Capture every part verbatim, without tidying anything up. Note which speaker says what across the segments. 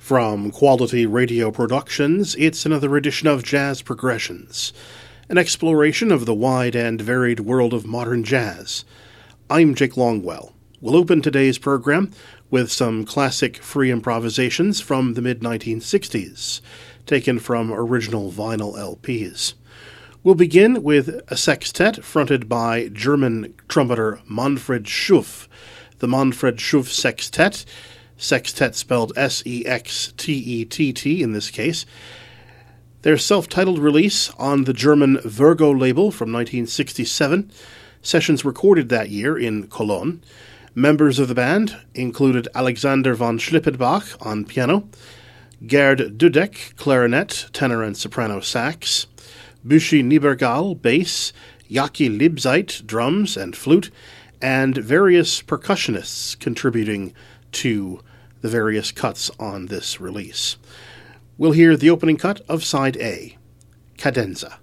Speaker 1: From Quality Radio Productions, it's another edition of Jazz Progressions, an exploration of the wide and varied world of modern jazz. I'm Jake Longwell. We'll open today's program with some classic free improvisations from the mid nineteen sixties, taken from original vinyl L Ps. We'll begin with a sextet fronted by German trumpeter Manfred Schuff, the Manfred Schuff Sextet, sextet spelled S E X T E T T in this case. Their self-titled release on the German Virgo label from nineteen sixty-seven, sessions recorded that year in Cologne. Members of the band included Alexander von Schlippenbach on piano, Gerd Dudek, clarinet, tenor and soprano sax, Büschi Niebergall, bass, Yaki Libzeit, drums and flute, and various percussionists contributing to the various cuts on this release. We'll hear the opening cut of Side A, Cadenza.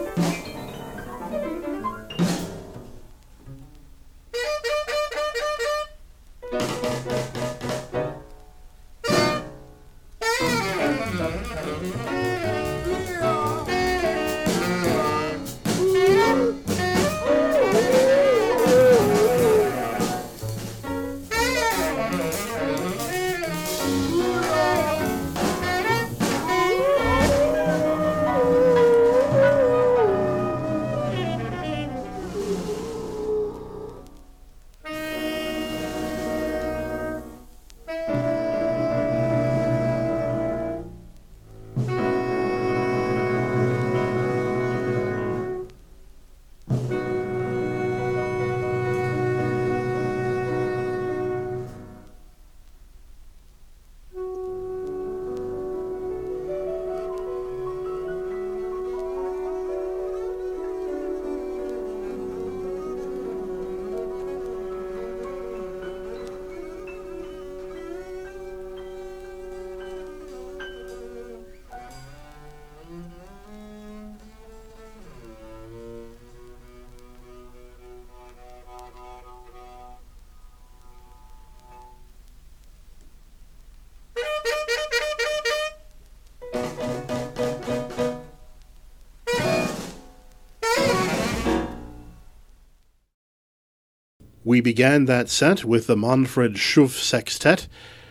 Speaker 1: We began that set with the Manfred Schuf Sextet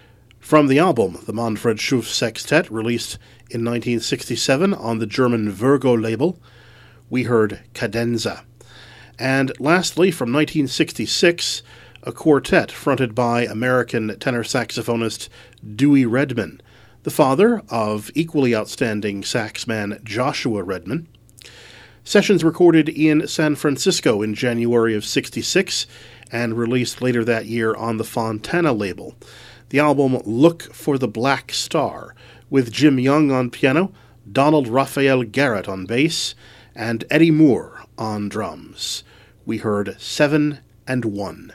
Speaker 1: from the album The Manfred Schuf Sextet, released in nineteen sixty-seven on the German Virgo label. We heard Cadenza. And lastly, from nineteen sixty-six, a quartet fronted by American tenor saxophonist Dewey Redman, the father of equally outstanding saxman Joshua Redman. Sessions recorded in San Francisco in January of sixty-six and released later that year on the Fontana label. The album Look for the Black Star, with Jim Young on piano, Donald Raphael Garrett on bass, and Eddie Moore on drums. We heard Seven and One.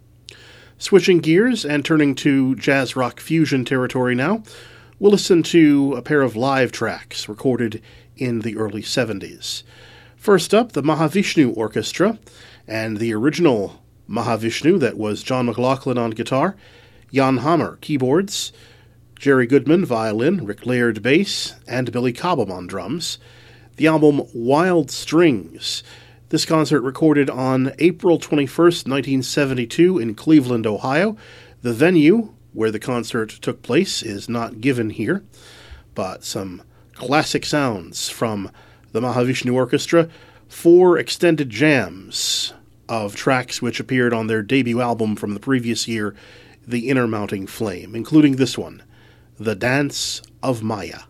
Speaker 1: Switching gears and turning to jazz rock fusion territory now, we'll listen to a pair of live tracks recorded in the early seventies. First up, the Mahavishnu Orchestra, and the original Mahavishnu that was John McLaughlin on guitar, Jan Hammer keyboards, Jerry Goodman violin, Rick Laird bass, and Billy Cobham on drums. The album Wild Strings. This concert recorded on April twenty-first, nineteen seventy-two in Cleveland, Ohio. The venue where the concert took place is not given here, but some classic sounds from the Mahavishnu Orchestra, four extended jams of tracks which appeared on their debut album from the previous year, The Inner Mounting Flame, including this one, The Dance of Maya.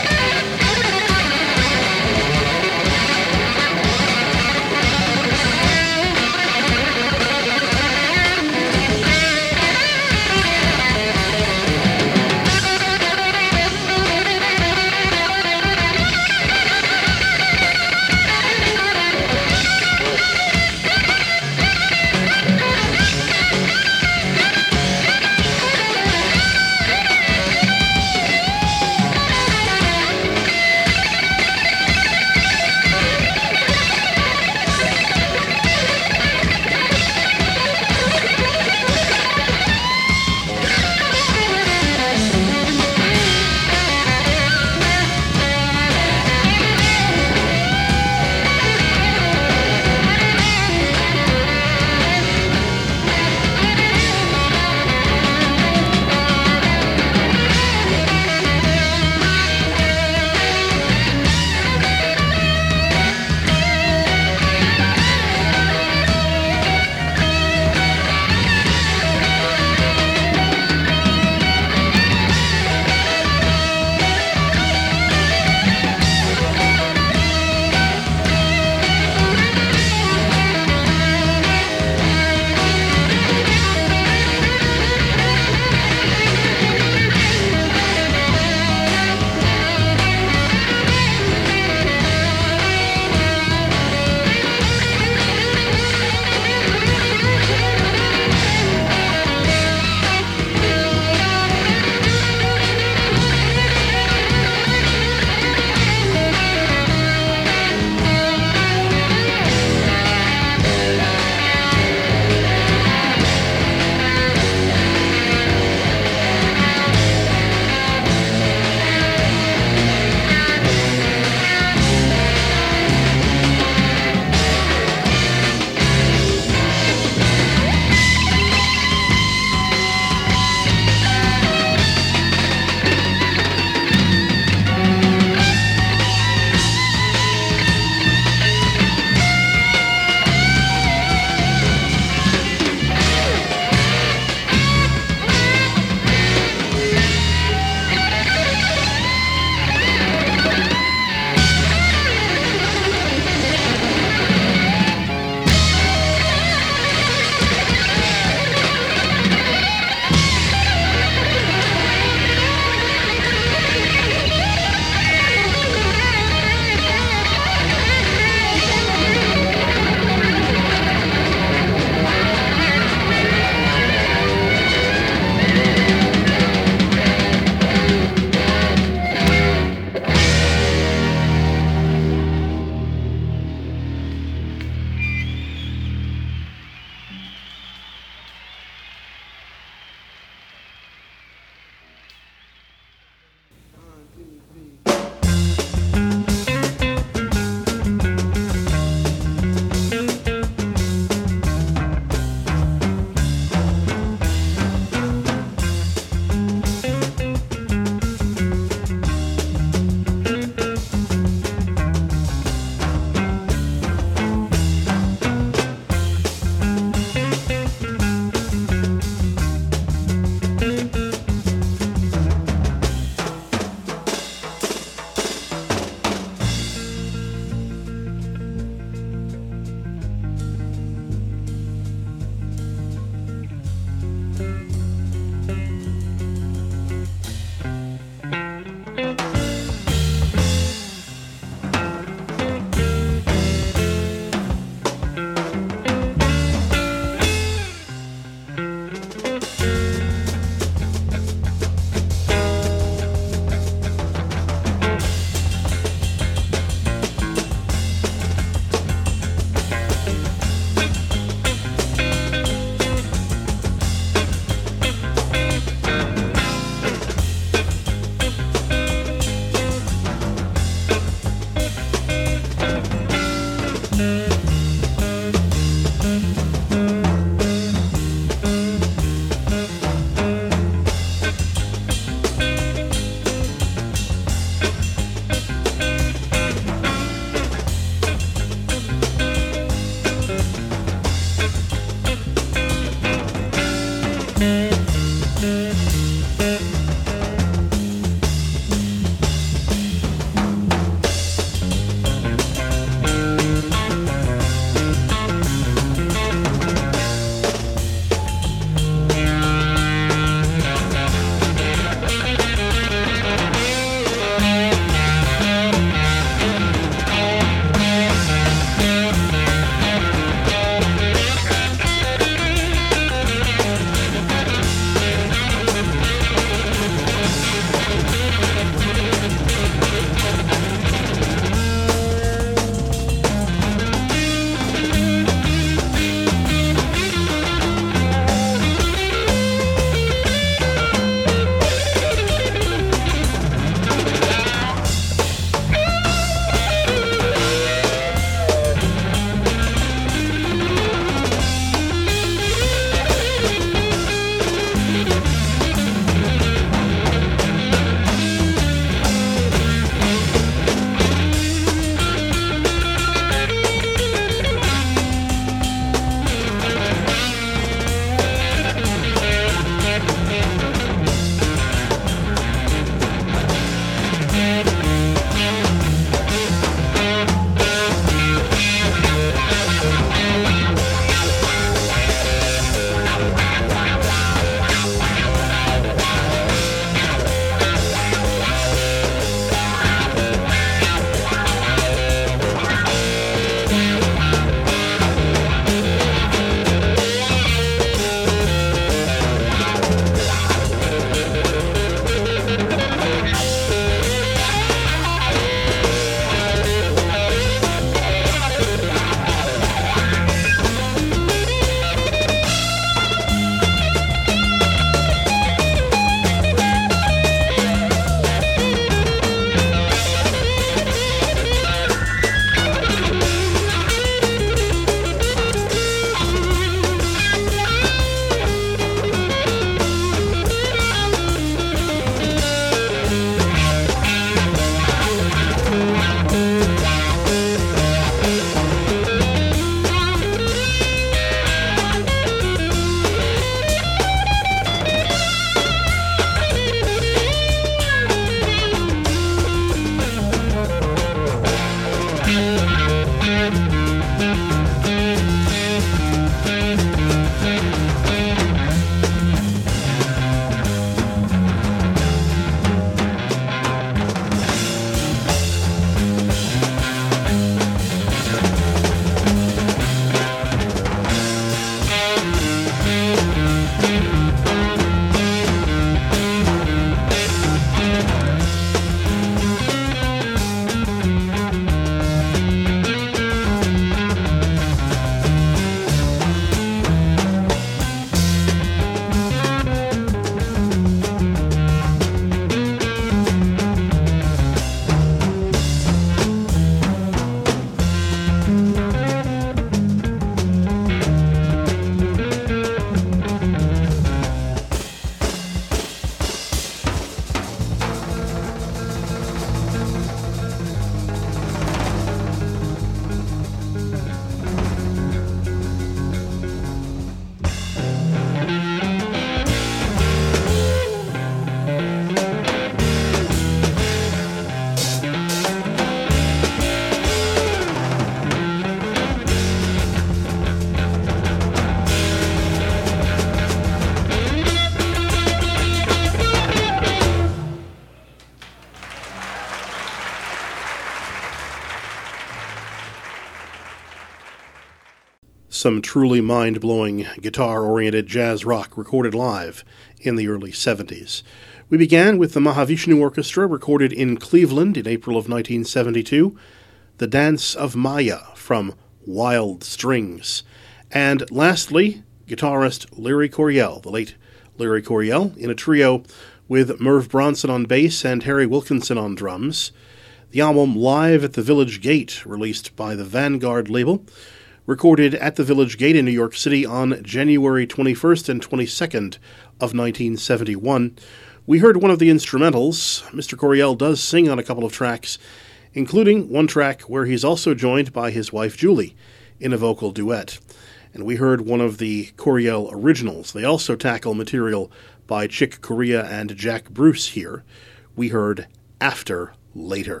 Speaker 1: some truly mind-blowing guitar-oriented jazz rock recorded live in the early seventies. We began with the Mahavishnu Orchestra, recorded in Cleveland in April of nineteen seventy-two, The Dance of Maya from Wild Strings. And lastly, guitarist Larry Coryell, the late Larry Coryell, in a trio with Merv Bronson on bass and Harry Wilkinson on drums. The album Live at the Village Gate, released by the Vanguard label, recorded at the Village Gate in New York City on January twenty-first and twenty-second of nineteen seventy-one. We heard one of the instrumentals. Mister Coryell does sing on a couple of tracks, including one track where he's also joined by his wife Julie in a vocal duet. And we heard one of the Coryell originals. They also tackle material by Chick Corea and Jack Bruce here. We heard After Later.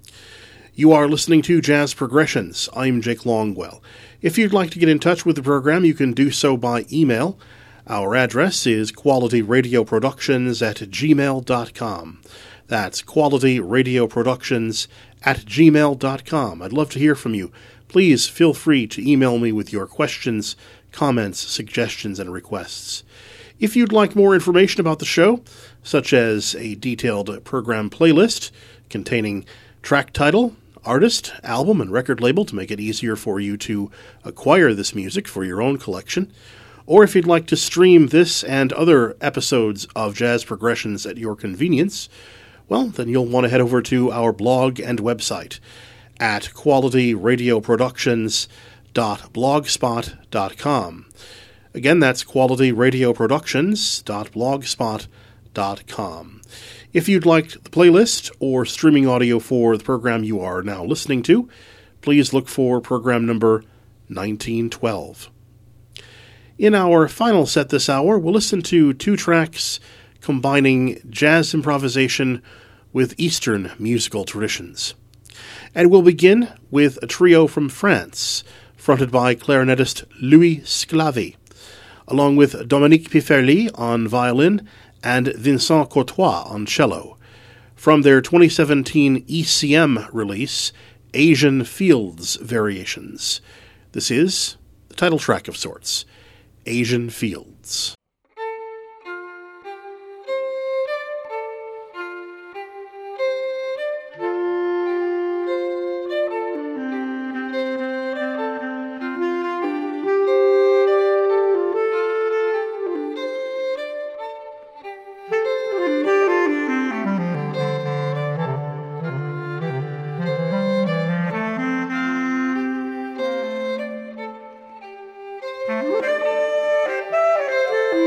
Speaker 1: You are listening to Jazz Progressions. I'm Jake Longwell. If you'd like to get in touch with the program, you can do so by email. Our address is qualityradioproductions at gmail dot com. That's qualityradioproductions at gmail dot com. I'd love to hear from you. Please feel free to email me with your questions, comments, suggestions, and requests. If you'd like more information about the show, such as a detailed program playlist containing track title, artist, album, and record label to make it easier for you to acquire this music for your own collection, or if you'd like to stream this and other episodes of Jazz Progressions at your convenience, well, then you'll want to head over to our blog and website at qualityradioproductions dot blogspot dot com. Again, that's qualityradioproductions dot blogspot dot com. If you'd like the playlist or streaming audio for the program you are now listening to, please look for program number nineteen twelve. In our final set this hour, we'll listen to two tracks combining jazz improvisation with Eastern musical traditions. And we'll begin with a trio from France, fronted by clarinetist Louis Sclavy, along with Dominique Piferly on violin and Vincent Courtois on cello, from their twenty seventeen E C M release, Asian Fields Variations. This is the title track of sorts, Asian Fields.
Speaker 2: Thank you.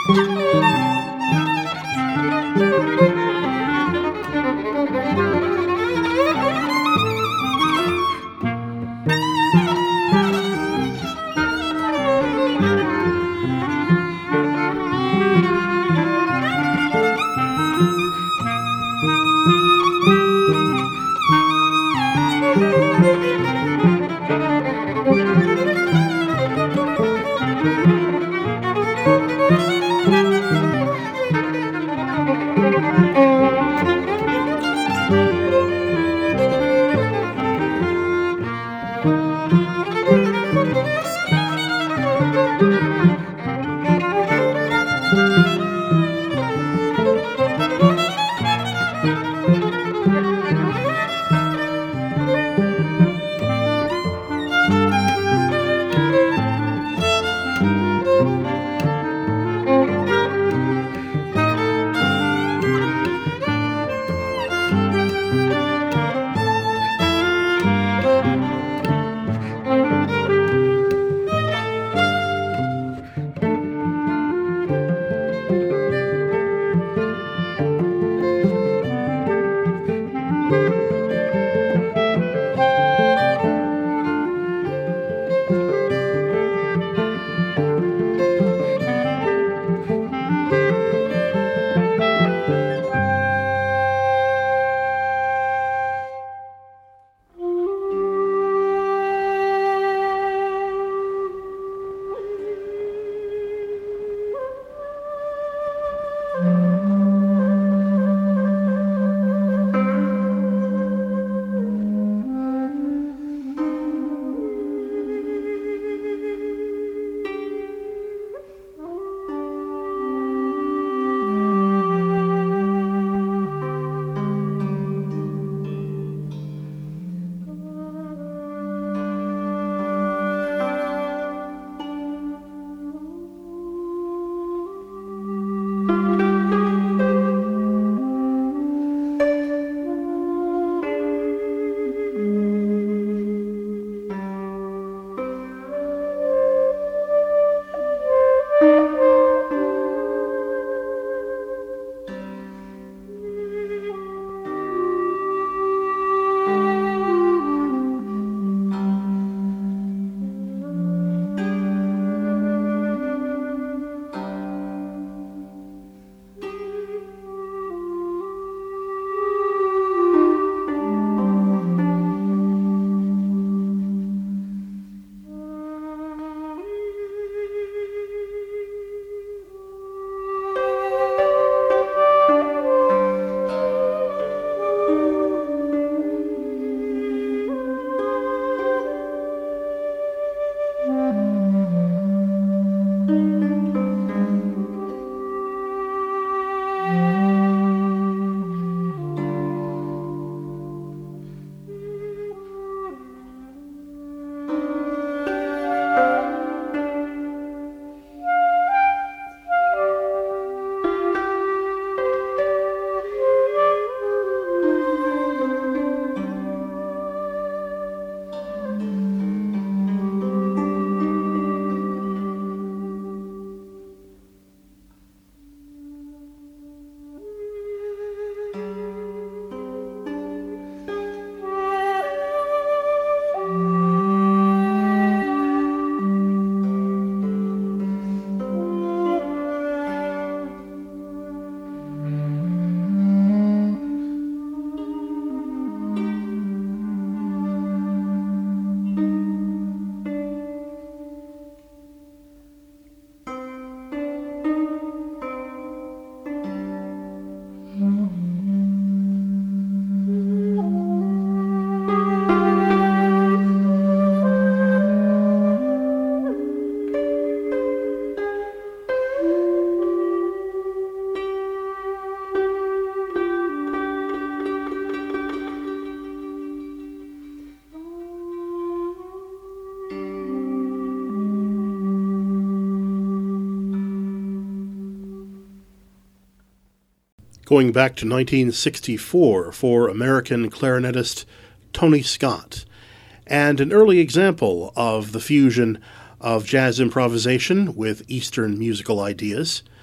Speaker 1: going back to nineteen sixty-four for American clarinetist Tony Scott, and an early example of the fusion of jazz improvisation with Eastern musical ideas.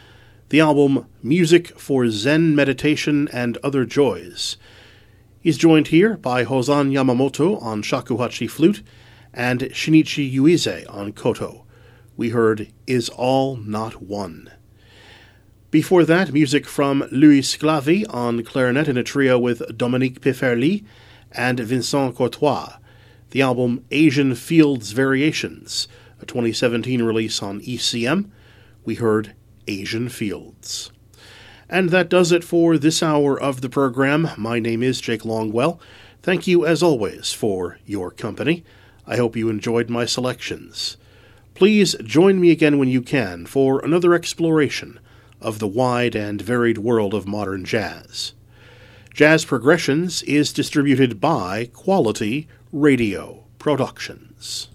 Speaker 1: the album Music for Zen Meditation and Other Joys. He's joined here by Hosan Yamamoto on shakuhachi flute and Shinichi Yuize on koto. We heard Is All Not One. Before that, music from Louis Sclavi on clarinet in a trio with Dominique Pifferly and Vincent Courtois. The album Asian Fields Variations, a twenty seventeen release on E C M. We heard Asian Fields. And that does it for this hour of the program. My name is Jake Longwell. Thank you, as always, for your company. I hope you enjoyed my selections. Please join me again when you can for another exploration of the wide and varied world of modern jazz. Jazz Progressions is distributed by Quality Radio Productions.